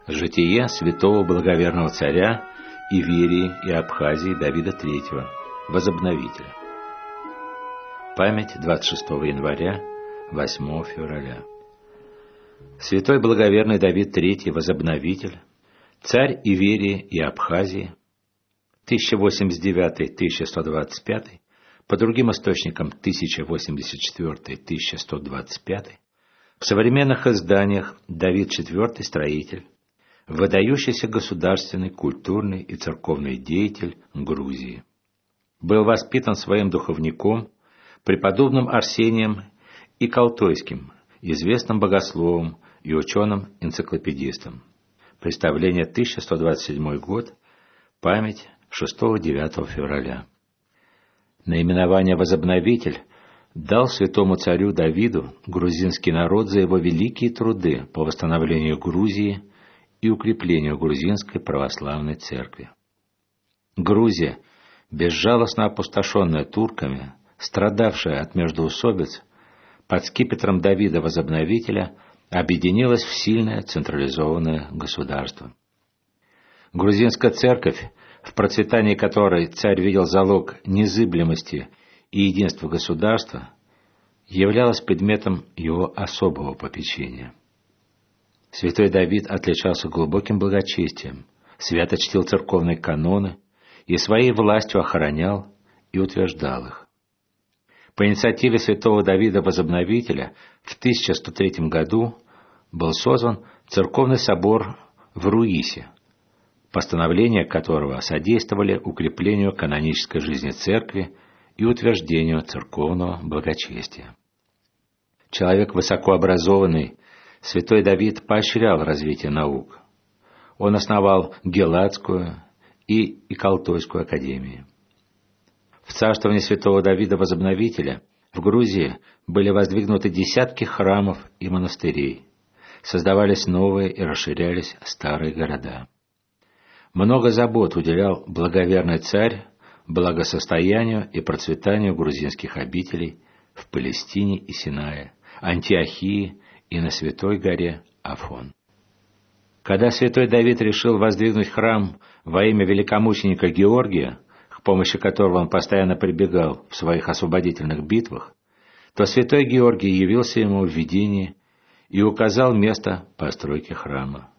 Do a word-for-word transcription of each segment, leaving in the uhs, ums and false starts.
Житие святого благоверного царя Иверии и Абхазии Давида третьего, возобновителя. Память двадцать шестого января — восьмого февраля. Святой благоверный Давид третий, возобновитель, царь Иверии и Абхазии, тысяча восемьдесят девятый — тысяча сто двадцать пятый, по другим источникам тысяча восемьдесят четвёртый — тысяча сто двадцать пятый, в современных изданиях Давид четвёртый, строитель, выдающийся государственный, культурный и церковный деятель Грузии. Был воспитан своим духовником, преподобным Арсением Икалтойским, известным богословом и ученым-энциклопедистом. Представление тысяча сто двадцать седьмой год, память шестого-девятого февраля. Наименование «возобновитель» дал святому царю Давиду грузинский народ за его великие труды по восстановлению Грузии и укреплению грузинской православной церкви. Грузия, безжалостно опустошенная турками, страдавшая от междоусобиц, под скипетром Давида Возобновителя объединилась в сильное централизованное государство. Грузинская церковь, в процветании которой царь видел залог незыблемости и единства государства, являлась предметом его особого попечения. Святой Давид отличался глубоким благочестием, свято чтил церковные каноны и своей властью охранял и утверждал их. По инициативе святого Давида Возобновителя в тысяча сто третьем году был создан церковный собор в Руисе, постановления которого содействовали укреплению канонической жизни церкви и утверждению церковного благочестия. Человек высокообразованный, святой Давид поощрял развитие наук. Он основал Геладскую и Икалтойскую академии. В царствовании святого Давида Возобновителя в Грузии были воздвигнуты десятки храмов и монастырей, создавались новые и расширялись старые города. Много забот уделял благоверный царь благосостоянию и процветанию грузинских обителей в Палестине и Синае, Антиохии и на Святой горе Афон. Когда святой Давид решил воздвигнуть храм во имя великомученика Георгия, к помощи которого он постоянно прибегал в своих освободительных битвах, то святой Георгий явился ему в видении и указал место постройки храма.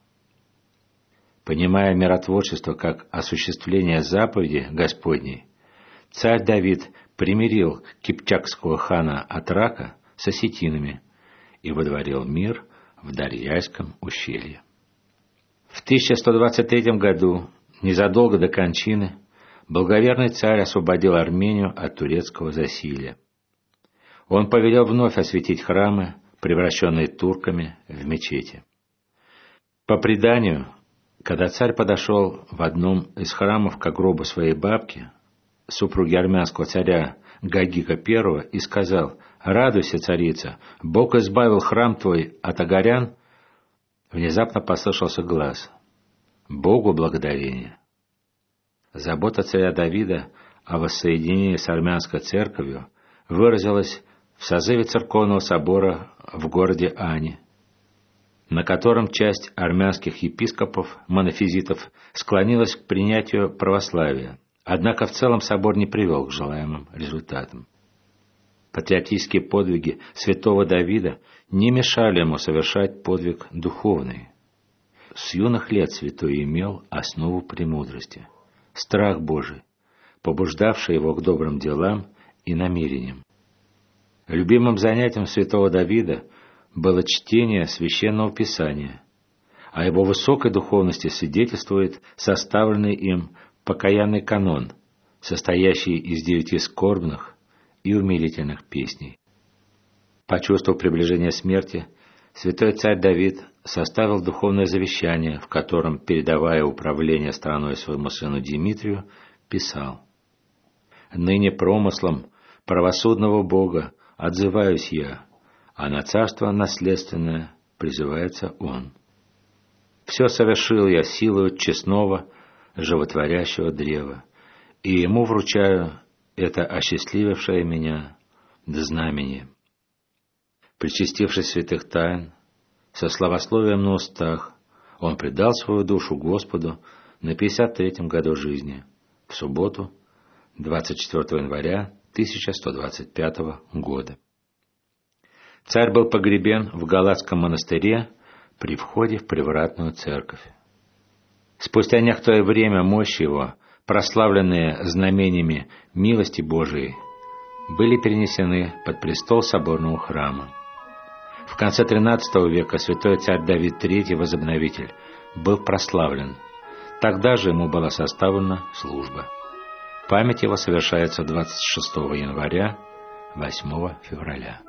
Понимая миротворчество как осуществление заповеди Господней, царь Давид примирил кипчакского хана Атрака с осетинами и водворил мир в Дарьяйском ущелье. В тысяча сто двадцать третьем году, незадолго до кончины, благоверный царь освободил Армению от турецкого засилья. Он повелел вновь осветить храмы, превращенные турками в мечети. По преданию, когда царь подошел в одном из храмов к гробу своей бабки, супруги армянского царя Гагика I, и сказал: «Радуйся, царица, Бог избавил храм твой от агарян», внезапно послышался глас: «Богу благодарение». Забота царя Давида о воссоединении с армянской церковью выразилась в созыве церковного собора в городе Ани, на котором часть армянских епископов-монофизитов склонилась к принятию православия, однако в целом собор не привел к желаемым результатам. Патриотические подвиги святого Давида не мешали ему совершать подвиг духовный. С юных лет святой имел основу премудрости — страх Божий, побуждавший его к добрым делам и намерениям. Любимым занятием святого Давида было чтение Священного Писания. О его высокой духовности свидетельствует составленный им покаянный канон, состоящий из девяти скорбных и умилительных песней. Почувствовав приближение смерти, святой царь Давид составил духовное завещание, в котором, передавая управление страной своему сыну Димитрию, писал: «Ныне промыслом правосудного Бога отзываюсь я, а на царство наследственное призывается он. Все совершил я силою честного, животворящего древа, и ему вручаю это осчастливившее меня знамение. Причастившись святых тайн, со славословием на устах, Он предал свою душу Господу на пятьдесят третьем году жизни, в субботу, двадцать четвёртого января тысяча сто двадцать пятого года. Царь был погребен в Галатском монастыре при входе в привратную церковь. Спустя некоторое время мощи его, прославленные знамениями милости Божией, были перенесены под престол соборного храма. В конце тринадцатого века святой царь Давид третий, возобновитель, был прославлен. Тогда же ему была составлена служба. Память его совершается двадцать шестого января, восьмого февраля.